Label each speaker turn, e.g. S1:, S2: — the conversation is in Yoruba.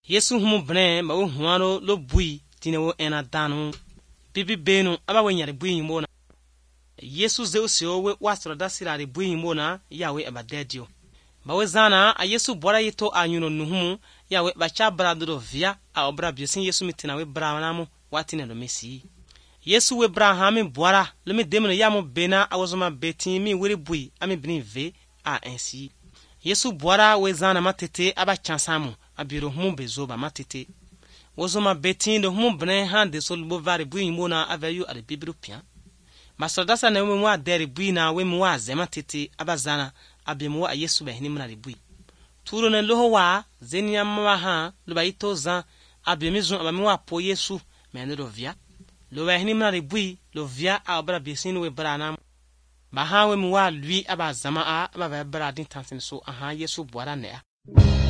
S1: Yesu humu bne ma wo huano lo bui tine wo ena danu bibi benu aba we nyare bui mona Yesu ze usio we wasro da sirare bui mona yawe abadedio ba we zana a Yesu bora yito anyuno nuhumu yawe ba cha brado via a obra biosin Yesu mitina we branamu watine lo mesi Yesu we brahami bora lo mi demno yamo bena awozoma betimi wiri bui ami bni ve a ensi Yesu bora we zana matete aba chansamu abiro humu bezoba matete wozoma betindo humu bne hande sol bovari bui mona aveyu ade bibiru pia masodasa na we mwa deri bui na we mwa zema tete abazana abemu a Yesu behni mna bui turo na loho wa zenia mwa ha lo baito za abemizu abamwa po Yesu menero via lo behni mna bui lo via a obra bisin we brana ba ha we mwa lui abazama a aba bra din tansin so aha Yesu bwara ne